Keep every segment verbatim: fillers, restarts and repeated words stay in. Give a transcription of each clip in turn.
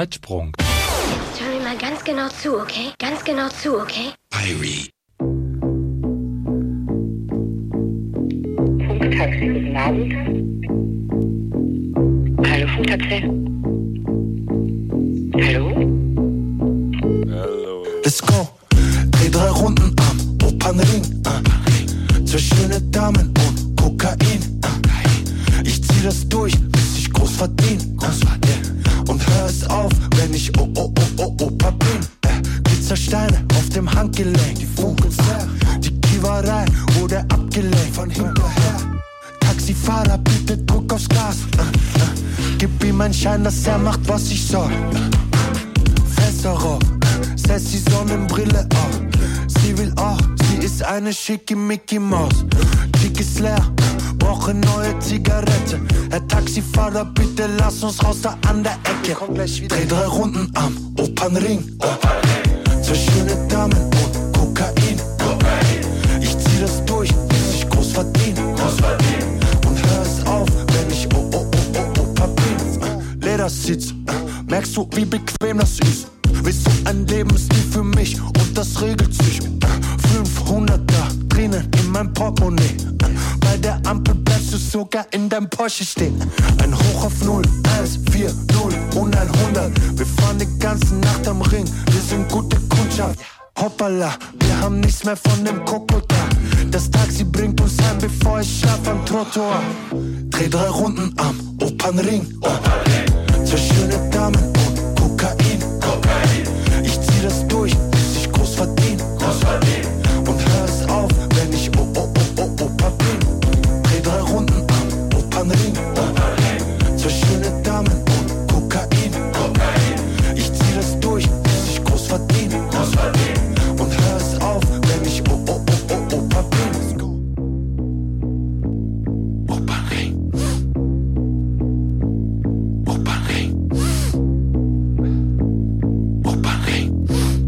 Zeitsprung. Jetzt hör mir mal ganz genau zu, okay? Ganz genau zu, okay? Irie. Funktaxi, guten Abend. Hallo, Funktaxi. Hallo? Hallo. Let's go. Dreh drei Runden am Opernring. Uh. Zwei schöne Damen und Kokain. Uh. Ich zieh das durch, bis ich groß verdien. Uh. Und hör es auf, wenn ich oh oh oh oh Opa bin. Uh. Glitzersteine auf dem Handgelenk. Die Funken uh. Die Kiewerei wurde abgelenkt von hinterher. Taxifahrer bietet Druck aufs Gas. Uh. Uh. Gib ihm einen Schein, dass er macht, was ich soll. Fässer, setzt die Sonnenbrille auf. Sie will auch, sie ist eine schicke Mickey Maus. Chick ist leer, brauche neue Zigarette. Herr Taxifahrer, bitte lass uns raus da an der Ecke. Dreh drei Runden am Opernring. Zwei schöne Damen und Kokain. Ich zieh das durch, bis ich groß verdiene. Und hör es auf, wenn ich oh oh oh oh Opa bin. Ledersitz, merkst du, wie bequem das ist? Willst du ein Lebensstil für mich und das regelt sich. fünfhunderter drinnen in mein Portemonnaie. Bei der Ampel bleibst du sogar in deinem Porsche stehen. Ein Hoch auf null, eins, vier, null und ein hundert. Wir fahren die ganze Nacht am Ring, wir sind gute Kundschaft. Hoppala, wir haben nichts mehr von dem Krokodil. Das Taxi bringt uns heim, bevor ich schlaf am Trottoir. Dreh drei Runden am Opernring. Zwei schöne Damen und Kokain. Ich zieh das durch, bis ich groß verdiene. Und hör es auf, wenn ich oh oh oh oh Opa bin. Dreh drei Runden am Opernring. Zwei schöne Damen und Kokain. Ich zieh das durch, bis ich groß verdiene. Und hör es auf, wenn ich oh oh oh oh Opa bin. Opernring. Opernring. Opernring.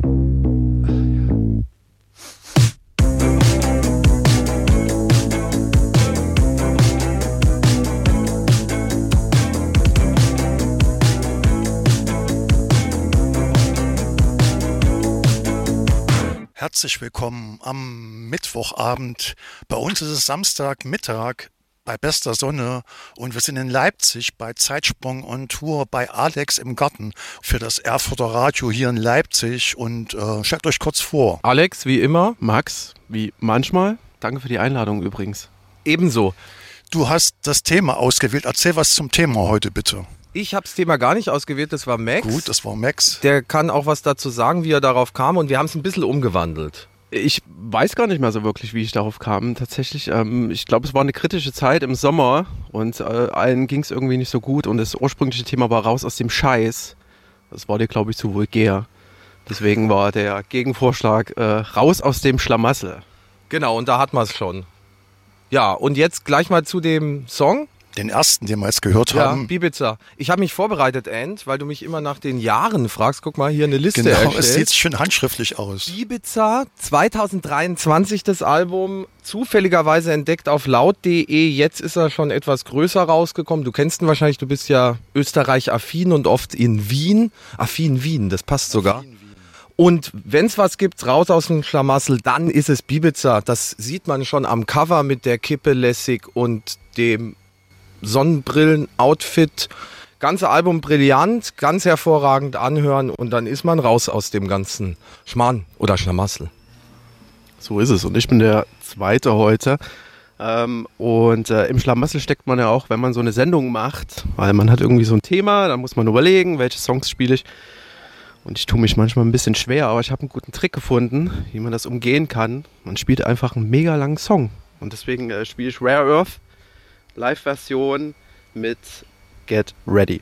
Herzlich willkommen am Mittwochabend. Bei uns ist es Samstagmittag bei bester Sonne und wir sind in Leipzig bei Zeitsprung on Tour bei Alex im Garten für das Erfurter Radio hier in Leipzig und äh, stellt euch kurz vor. Alex, wie immer. Max, wie manchmal. Danke für die Einladung übrigens. Ebenso. Du hast das Thema ausgewählt. Erzähl was zum Thema heute bitte. Ich habe das Thema gar nicht ausgewählt, das war Max. Gut, das war Max. Der kann auch was dazu sagen, wie er darauf kam und wir haben es ein bisschen umgewandelt. Ich weiß gar nicht mehr so wirklich, wie ich darauf kam. Tatsächlich, ähm, ich glaube, es war eine kritische Zeit im Sommer und äh, allen ging es irgendwie nicht so gut und das ursprüngliche Thema war raus aus dem Scheiß. Das war dir, glaube ich, zu vulgär. Deswegen war der Gegenvorschlag äh, raus aus dem Schlamassel. Genau, und da hat man es schon. Ja, und jetzt gleich mal zu dem Song. Den ersten, den wir jetzt gehört ja, haben. Bibiza. Ich habe mich vorbereitet, Ant, weil du mich immer nach den Jahren fragst. Guck mal, hier eine Liste genau, erstellt. Es sieht schön handschriftlich aus. Ibiza, zwanzig dreiundzwanzig das Album, zufälligerweise entdeckt auf laut punkt de. Jetzt ist er schon etwas größer rausgekommen. Du kennst ihn wahrscheinlich, du bist ja Österreich-affin und oft in Wien. Affin Wien, das passt sogar. Wien, Wien. Und wenn es was gibt, raus aus dem Schlamassel, dann ist es Bibiza. Das sieht man schon am Cover mit der Kippe lässig und dem Sonnenbrillen-Outfit. Ganze Album brillant, ganz hervorragend anhören und dann ist man raus aus dem ganzen Schmarrn oder Schlamassel. So ist es und ich bin der Zweite heute. Ähm, und äh, im Schlamassel steckt man ja auch, wenn man so eine Sendung macht, weil man hat irgendwie so ein Thema, dann muss man überlegen, welche Songs spiele ich. Und ich tue mich manchmal ein bisschen schwer, aber ich habe einen guten Trick gefunden, wie man das umgehen kann. Man spielt einfach einen mega langen Song. Und deswegen äh, spiele ich Rare Earth, Live-Version mit Get Ready.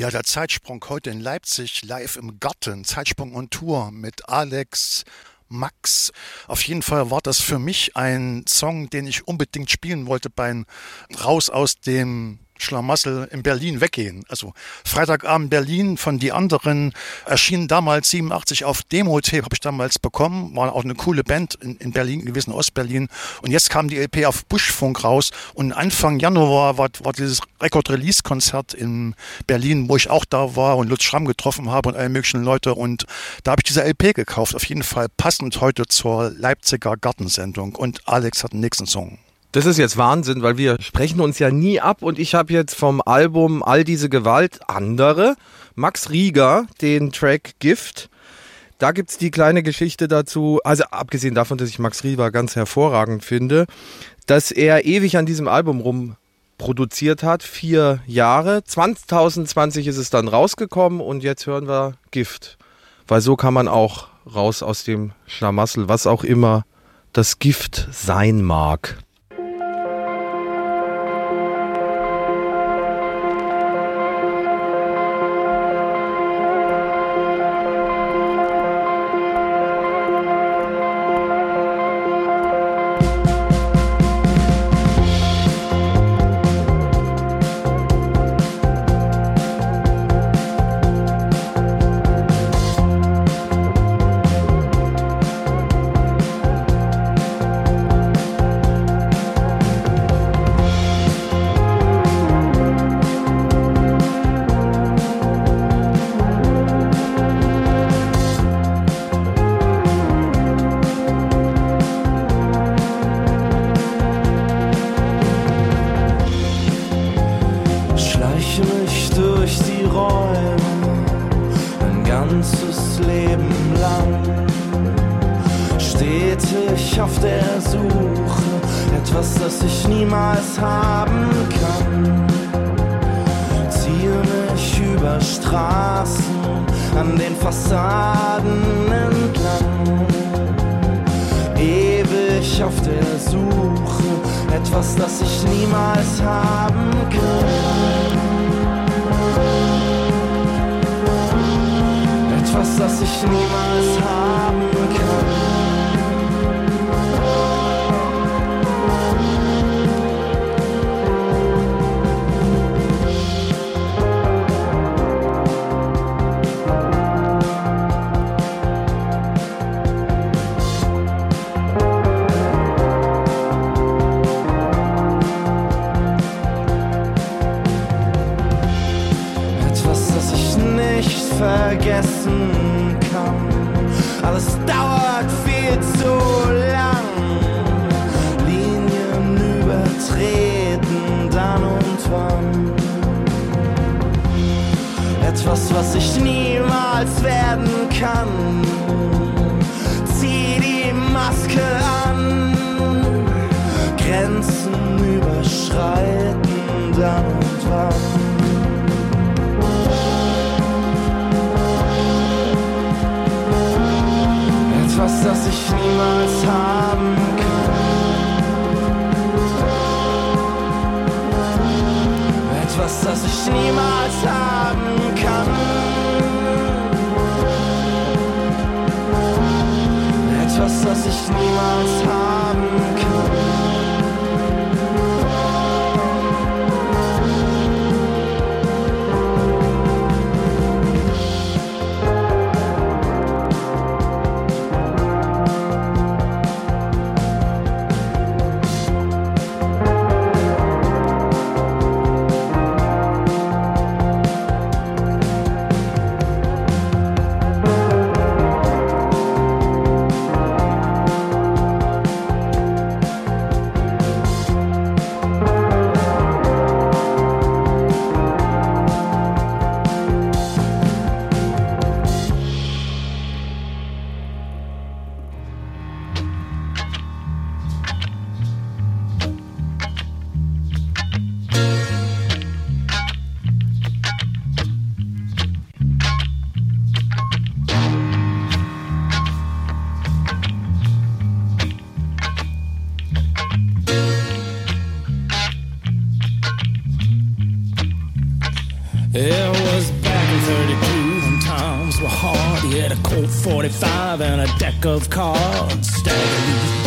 Ja, der Zeitsprung heute in Leipzig, live im Garten, Zeitsprung on Tour mit Alex, Max. Auf jeden Fall war das für mich ein Song, den ich unbedingt spielen wollte beim Raus aus dem Schlamassel in Berlin weggehen. Also Freitagabend Berlin von Die Anderen erschien damals siebenundachtzig auf Demo-Tape, habe ich damals bekommen. War auch eine coole Band in, in Berlin gewesen, Ostberlin. Und jetzt kam die L P auf Buschfunk raus und Anfang Januar war, war dieses Record-Release-Konzert in Berlin, wo ich auch da war und Lutz Schramm getroffen habe und alle möglichen Leute. Und da habe ich diese L P gekauft. Auf jeden Fall passend heute zur Leipziger Gartensendung. Und Alex hat den nächsten Song. Das ist jetzt Wahnsinn, weil wir sprechen uns ja nie ab und ich habe jetzt vom Album All diese Gewalt andere, Max Rieger, den Track Gift. Da gibt's die kleine Geschichte dazu, also abgesehen davon, dass ich Max Rieger ganz hervorragend finde, dass er ewig an diesem Album rumproduziert hat, vier Jahre. zwanzig zwanzig ist es dann rausgekommen und jetzt hören wir Gift. Weil so kann man auch raus aus dem Schlamassel, was auch immer das Gift sein mag. Vergessen kann. Alles dauert viel zu lang. Linien übertreten dann und wann. Etwas, was ich niemals werden kann. Zieh die Maske an. Grenzen überschreiten dann und wann. Etwas, das ich niemals haben kann. Etwas, das ich niemals haben kann. Etwas, das ich niemals haben kann. He had a Colt forty-five and a deck of cards. Stagger Lee.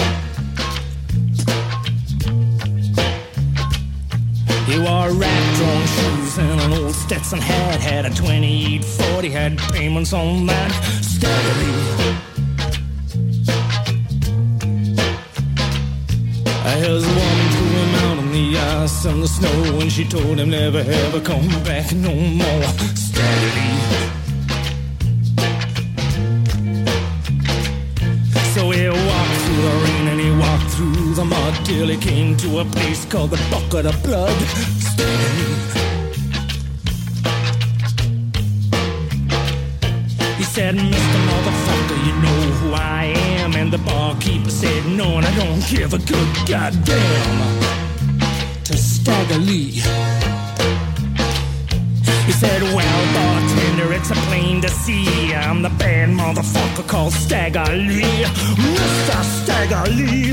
He wore rat-drawn shoes and an old Stetson hat. Had a twenty-eight forty, had payments on that. Stagger Lee. His woman threw him out on the ice and the snow, and she told him never ever come back no more. Stagger Lee. So he walked through the rain and he walked through the mud till he came to a place called the Bucket of Blood. Stagger Lee. He said, Mister Motherfucker, you know who I am. And the barkeeper said, no, and I don't give a good goddamn. To Stagger Lee. He said, well, bartender, it's a plain to see. I'm the bad motherfucker called Stagger Lee. Mister Stagger Lee.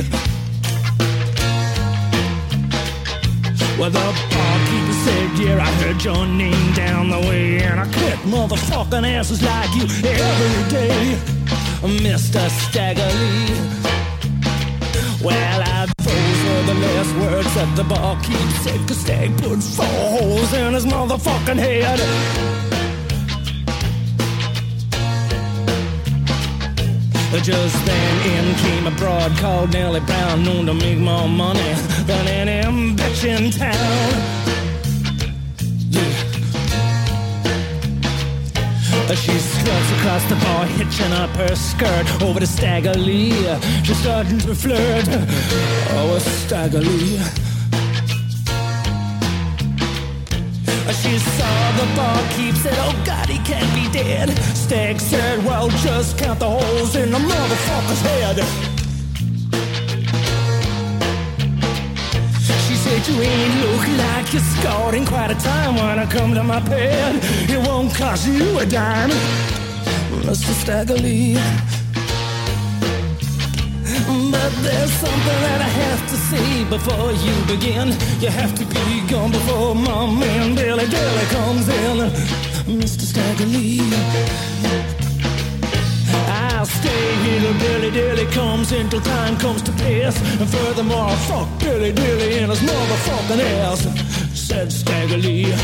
Well, the barkeeper said, yeah, I heard your name down the way, and I kick motherfucking asses like you every day, Mister Stagger Lee. Well, I, those were the last words that the barkeep said, 'cause Stag put four holes in his motherfucking head. Just then in came a broad called Nellie Brown, known to make more money than any bitch in town. Yeah. She struts across the bar, hitching up her skirt over to Stagger Lee. She's starting to flirt. Oh, Stagger Lee. She saw the barkeep, said, oh God, he can't be dead. Stag said, well, just count the holes in the motherfucker's head. She said, you ain't look like you're scored in quite a time. When I come to my bed, it won't cost you a dime, Mister Stagger Lee. But there's something that I have to say before you begin. You have to be gone before my man Billy Dilly comes in, Mister Stagger Lee. I'll stay here till Billy Dilly comes in, till time comes to pass. And furthermore, I'll fuck Billy Dilly in his motherfucking ass, said Stagger Lee.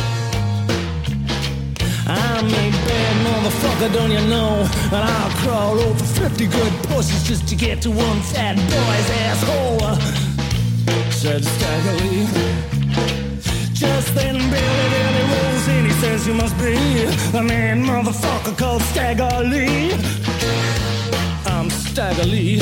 I'm a bad motherfucker, don't you know? And I'll crawl over fifty good pussies just to get to one fat boy's asshole, said Stagger Lee. Just then Billy Dilly rolls in, he says you must be the man motherfucker called Stagger Lee. I'm Stagger Lee.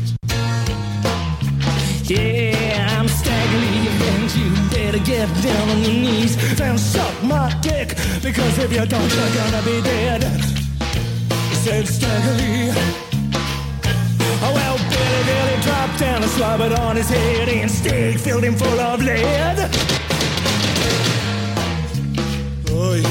Yeah, I'm Stagger Lee, and you better get down on your knees and suck my dick, because if you don't, you're gonna be dead, said Stagger Lee. Oh, well, Billy Dilly dropped down and slobbered on his head, and Stag filled him full of lead. Oh, yeah.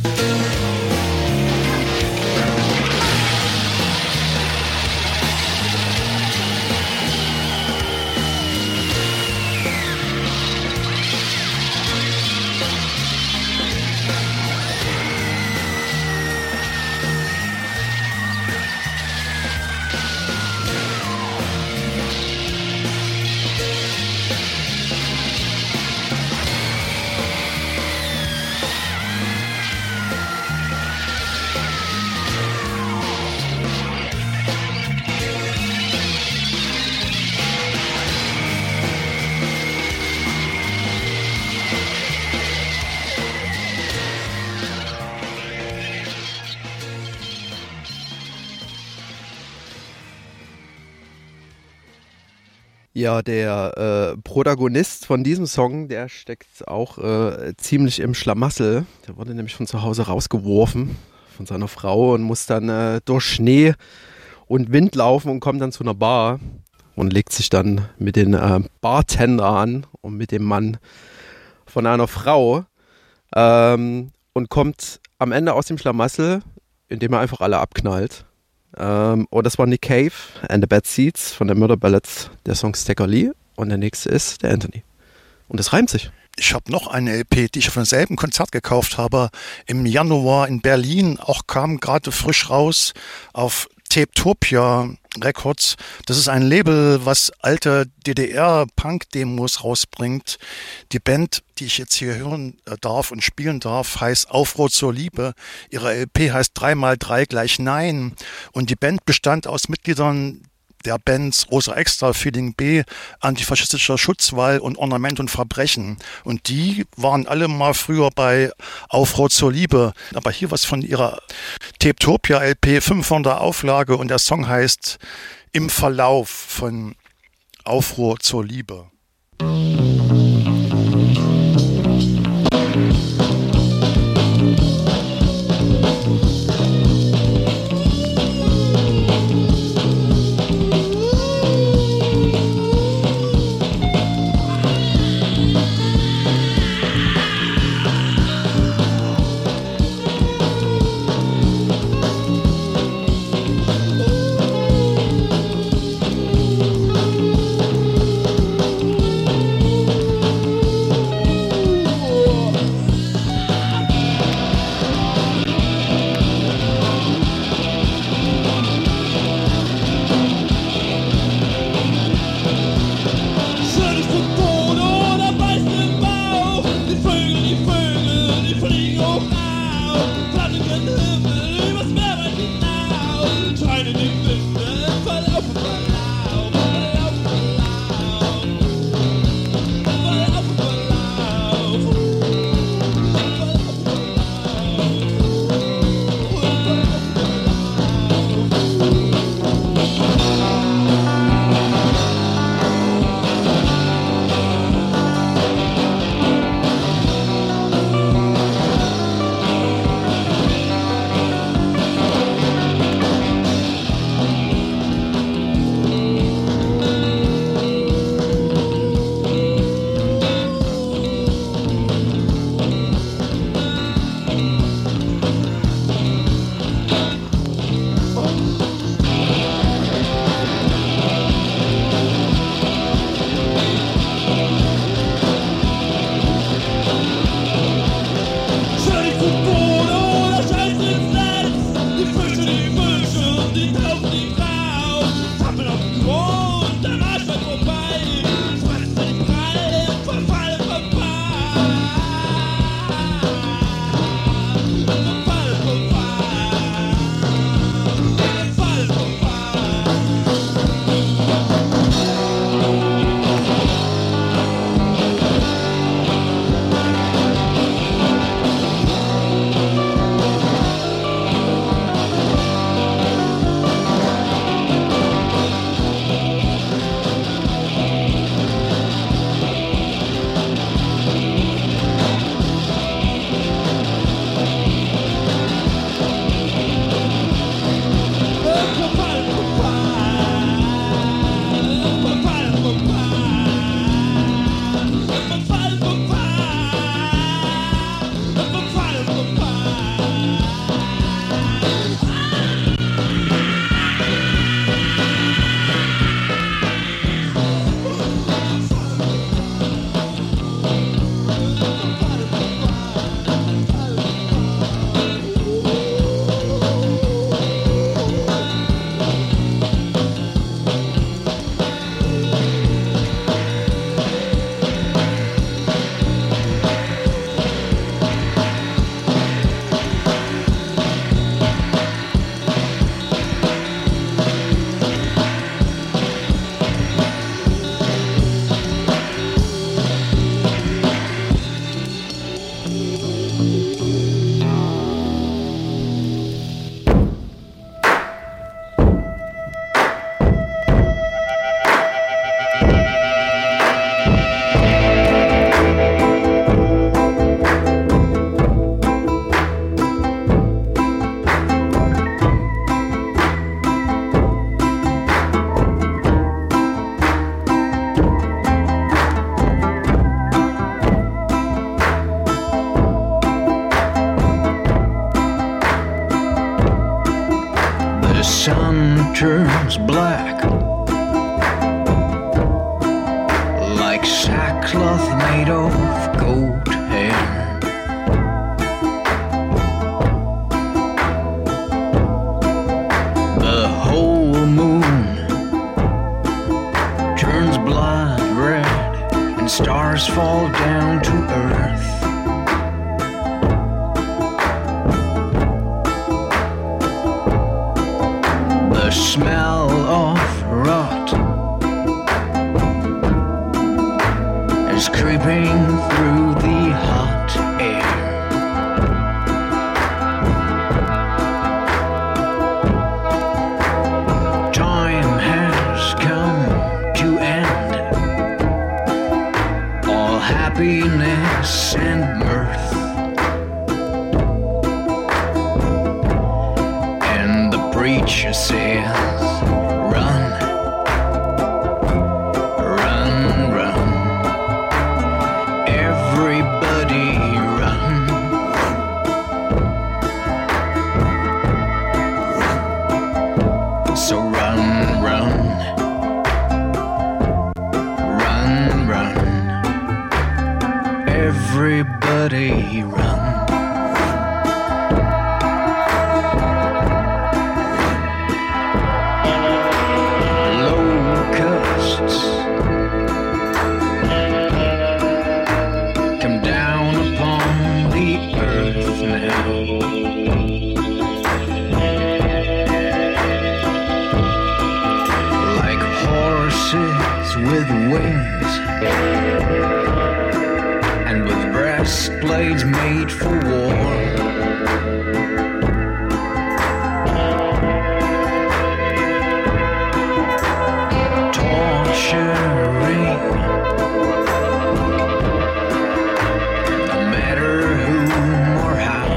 Ja, der äh, Protagonist von diesem Song, der steckt auch äh, ziemlich im Schlamassel. Der wurde nämlich von zu Hause rausgeworfen von seiner Frau und muss dann äh, durch Schnee und Wind laufen und kommt dann zu einer Bar und legt sich dann mit den äh, Bartender an und mit dem Mann von einer Frau ähm, und kommt am Ende aus dem Schlamassel, indem er einfach alle abknallt. Um, und das war Nick Cave and the Bad Seeds von der Murder Ballads, der Song Stagger Lee. Und der nächste ist der Anthony. Und es reimt sich. Ich habe noch eine L P, die ich auf demselben Konzert gekauft habe, im Januar in Berlin, auch kam gerade frisch raus auf Tapetopia Records. Das ist ein Label, was alte D D R-Punk-Demos rausbringt. Die Band, die ich jetzt hier hören darf und spielen darf, heißt Aufruhr zur Liebe. Ihre L P heißt drei mal drei gleich Nein. Und die Band bestand aus Mitgliedern der Bands Rosa Extra, Feeling B, Antifaschistischer Schutzwall und Ornament und Verbrechen. Und die waren alle mal früher bei Aufruhr zur Liebe. Aber hier was von ihrer Tapetopia L P, fünfhundert Auflage, und der Song heißt Im Verlauf von Aufruhr zur Liebe. sun turns black like sackcloth made of goat hair. The whole moon turns blood red and stars fall down to earth. The smell of rot is creeping through the hot air. Time has come to end all happiness and mirth, and the preacher says, run, run, run, everybody run. So run, run, run, run, everybody run. Locusts come down upon the earth now. Like horses with wings and with breastplates made for war. Torturing, no matter whom or how.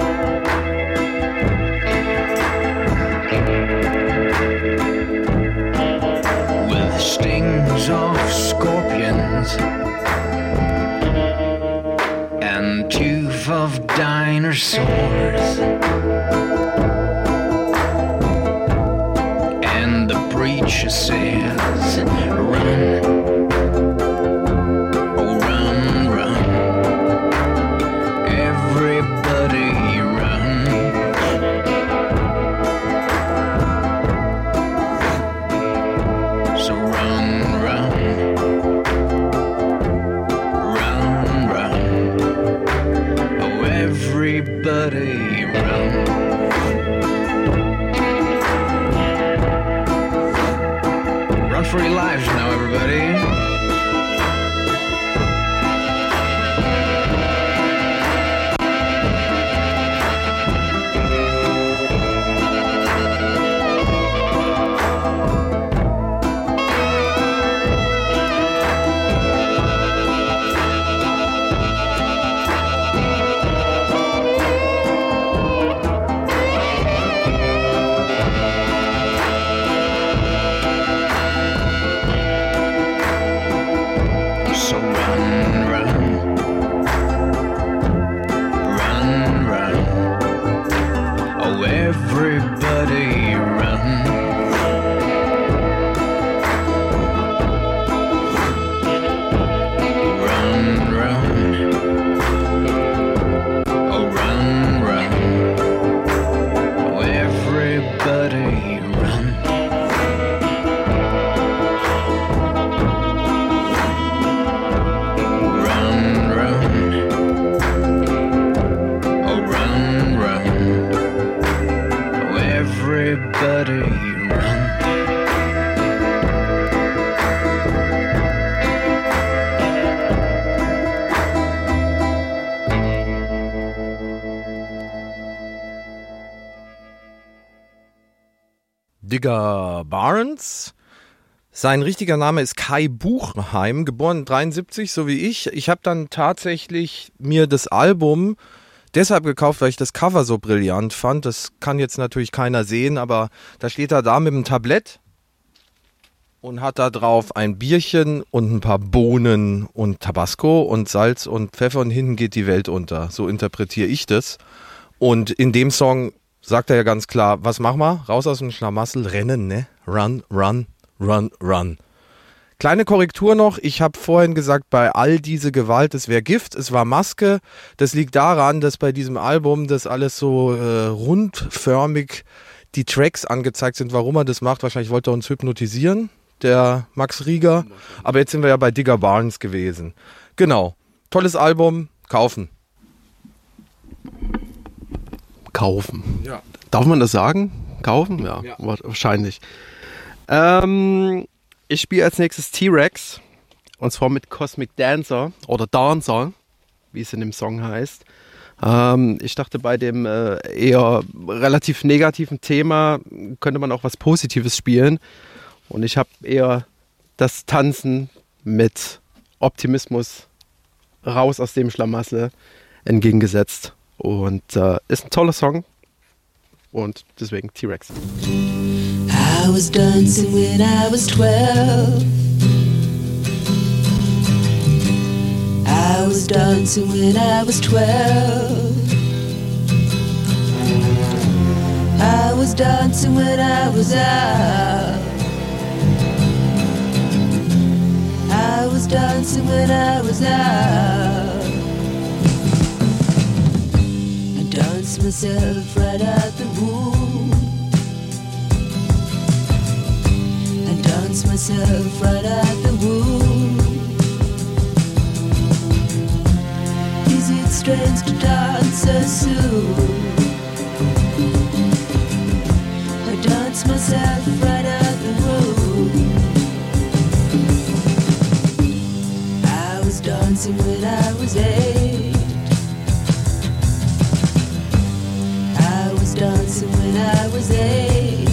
With stings of scorpions and tooth of dinosaurs, and the preacher says, run, oh run, run, everybody run. So run, run, run, run, oh everybody run. Run for your lives now, everybody. So run, run, run, run, oh everybody run. Run, run, oh run, run, oh everybody run. Run, run, oh run, run, oh everybody run. Digger Barnes. Sein richtiger Name ist Kai Buchheim, geboren dreiundsiebzig, so wie ich. Ich habe dann tatsächlich mir das Album deshalb gekauft, weil ich das Cover so brillant fand. Das kann jetzt natürlich keiner sehen, aber da steht er da mit dem Tablett und hat da drauf ein Bierchen und ein paar Bohnen und Tabasco und Salz und Pfeffer und hinten geht die Welt unter. So interpretiere ich das. Und in dem Song sagt er ja ganz klar, was machen wir? Raus aus dem Schlamassel, rennen, ne? Run, run, run, run. Kleine Korrektur noch, ich habe vorhin gesagt, bei all diese Gewalt, es wäre Gift, es war Maske. Das liegt daran, dass bei diesem Album das alles so äh, rundförmig die Tracks angezeigt sind. Warum er das macht, wahrscheinlich wollte er uns hypnotisieren, der Max Rieger. Aber jetzt sind wir ja bei Digger Barnes gewesen. Genau, tolles Album, kaufen. Kaufen. Ja. Darf man das sagen? Kaufen? Ja, Ja. wahrscheinlich. Ähm, ich spiele als nächstes T-Rex. Und zwar mit Cosmic Dancer oder Dancer, wie es in dem Song heißt. Ähm, ich dachte, bei dem äh, eher relativ negativen Thema könnte man auch was Positives spielen. Und ich habe eher das Tanzen mit Optimismus raus aus dem Schlamassel entgegengesetzt. Und äh, ist ein toller Song. Und deswegen T-Rex. I was dancing when I was twelve. I was dancing when I was twelve. I was dancing when I was out. I was dancing when I was out. I danced myself right out the womb. I danced myself right out the womb. Is it strange to dance so soon? I danced myself right out the room. I was dancing when I was eight. I was dancing when I was eight.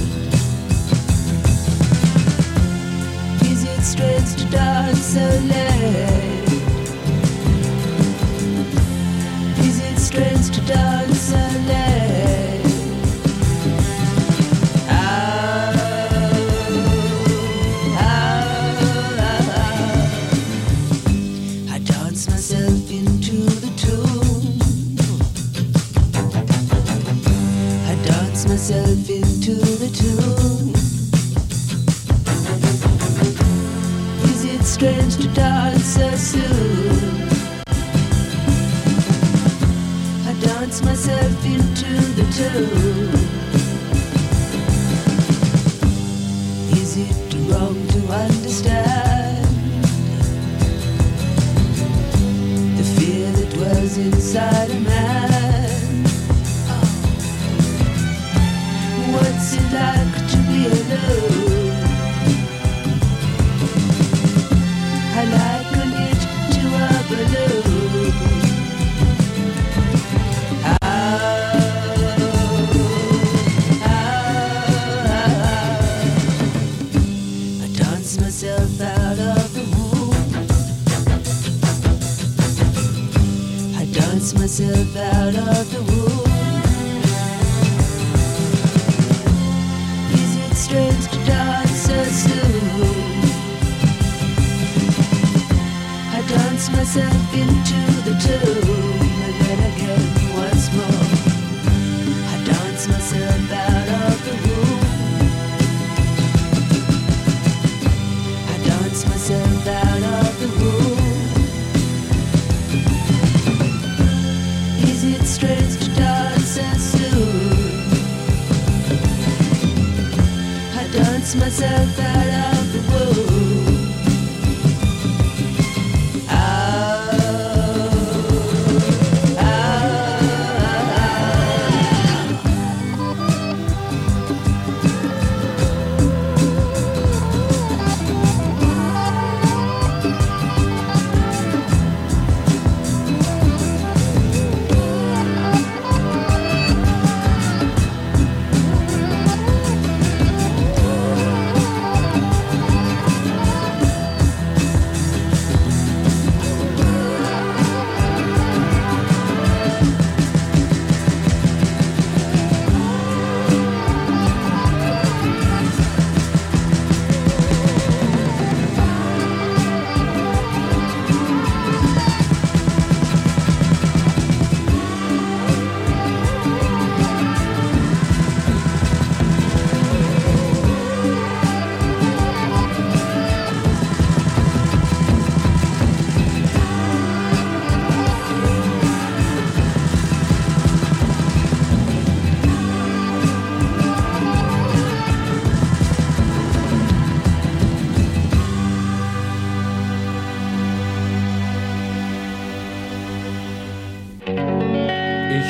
Is it strange to dance so late? Is it strange to dance so late? Ah, ah, ah. I dance myself into the tune. I dance myself into the tune. Is it strange to dance so soon? I dance myself into the tune. Is it wrong to understand the fear that dwells inside a man? What's it like to be alone? I liken it to a balloon. Ah, ah, ah. I dance myself out of the womb. I dance myself out of the womb. Is it strange to dance so soon? I dance myself into the tune. And then again once more I dance myself out of the room. I dance myself out of the room. Is it strange to dance so soon? I dance myself out of the room.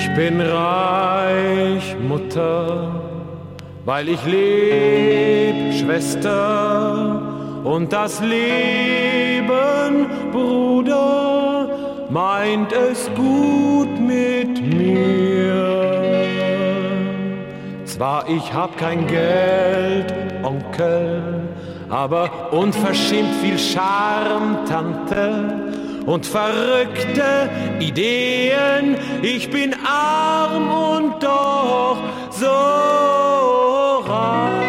bin reich, Mutter, weil ich leb, Schwester, und das Leben, Bruder, meint es gut mit mir. Zwar ich hab kein Geld, Onkel, aber unverschämt viel Charme, Tante, und verrückte Ideen. Ich bin arm und doch so reich.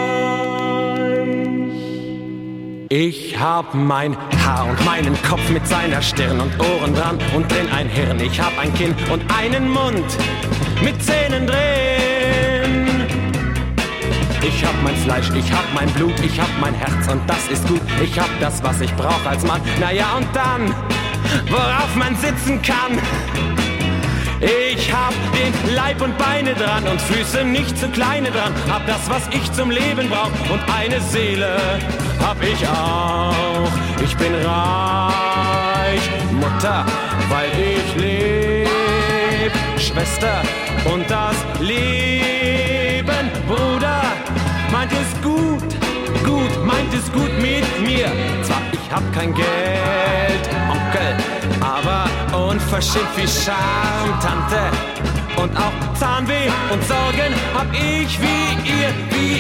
Ich hab mein Haar und meinen Kopf mit seiner Stirn und Ohren dran und drin ein Hirn. Ich hab ein Kinn und einen Mund mit Zähnen drin. Ich hab mein Fleisch, ich hab mein Blut, ich hab mein Herz und das ist gut. Ich hab das, was ich brauch als Mann. Naja, und dann, worauf man sitzen kann. Ich hab den Leib und Beine dran und Füße nicht zu kleine dran. Hab das, was ich zum Leben brauch und eine Seele hab ich auch. Ich bin reich, Mutter, weil ich leb, Schwester, und das Leben, Bruder, meint es gut, gut, meint es gut mit mir. Zwar ich hab kein Geld, Onkel, aber unverschämt viel Charme, Tante, und auch Zahnweh und Sorgen hab ich wie ihr, wie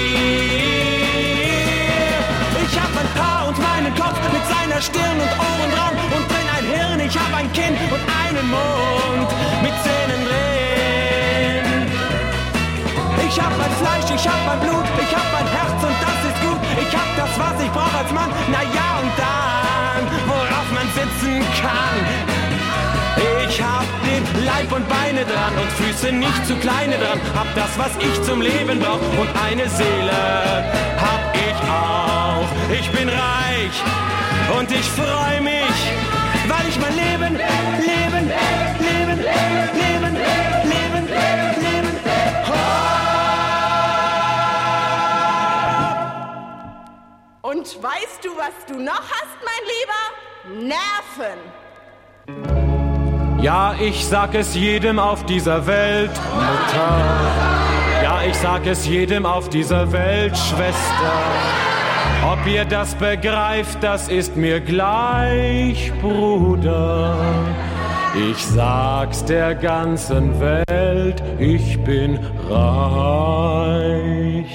ihr. Ich hab ein Haar und meinen Kopf mit seiner Stirn und Ohren dran und drin ein Hirn. Ich hab ein Kinn und einen Mund mit Zähnen drin. Ich hab mein Fleisch, ich hab mein Blut, ich hab mein Herz und das ist gut. Ich hab das, was ich brauch als Mann, na ja, und dann, worauf man sitzen kann. Ich hab den Leib und Beine dran und Füße nicht zu kleine dran. Hab das, was ich zum Leben brauch und eine Seele hab ich auch. Ich bin reich und ich freu mich, weil ich mein Leben, Leben, Leben, Leben, Leben, Leben, oh. Und weißt du, was du noch hast, mein Lieber? Nerven. Ja, ich sag es jedem auf dieser Welt, Mutter. Ja, ich sag es jedem auf dieser Welt, Schwester. Ob ihr das begreift, das ist mir gleich, Bruder. Ich sag's der ganzen Welt, ich bin reich.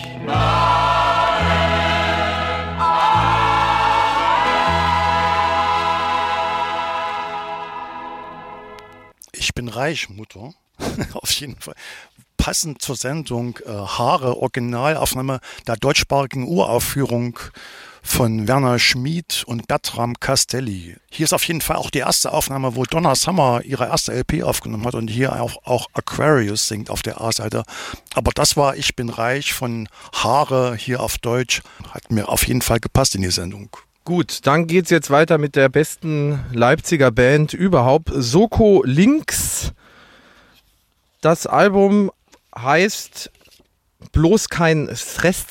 Ich bin reich, Mutter. Auf jeden Fall. Passend zur Sendung äh, Haare, Originalaufnahme der deutschsprachigen Uraufführung von Werner Schmid und Bertram Castelli. Hier ist auf jeden Fall auch die erste Aufnahme, wo Donna Summer ihre erste L P aufgenommen hat und hier auch, auch Aquarius singt auf der A-Seite. Aber das war Ich bin reich von Haare hier auf Deutsch. Hat mir auf jeden Fall gepasst in die Sendung. Gut, dann geht's jetzt weiter mit der besten Leipziger Band überhaupt, Soko Links. Das Album heißt bloß kein Stress